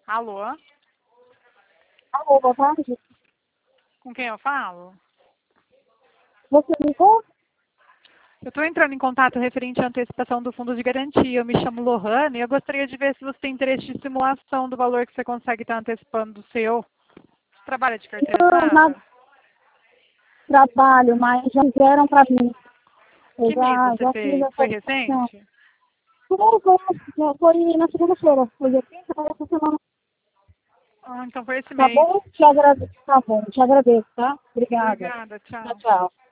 Alô? Alô, boa tarde. Com quem eu falo? Você ligou? Eu estou entrando em contato referente à antecipação do fundo de garantia. Eu me chamo Lohane e eu gostaria de ver se você tem interesse de simulação do valor que você consegue estar antecipando do seu. Você trabalha de carteira assinada? Trabalho, mas já fizeram para mim. Eu Que mês você já fiz fez? essa Foi opção. recente? Primeiro foi na segunda-feira, foi dia 30 para essa semana. Ah, então foi esse Tá mês. bom? Te agradeço. Tá bom, te agradeço, tá? Obrigada. Obrigada, Tchau, tchau. tchau.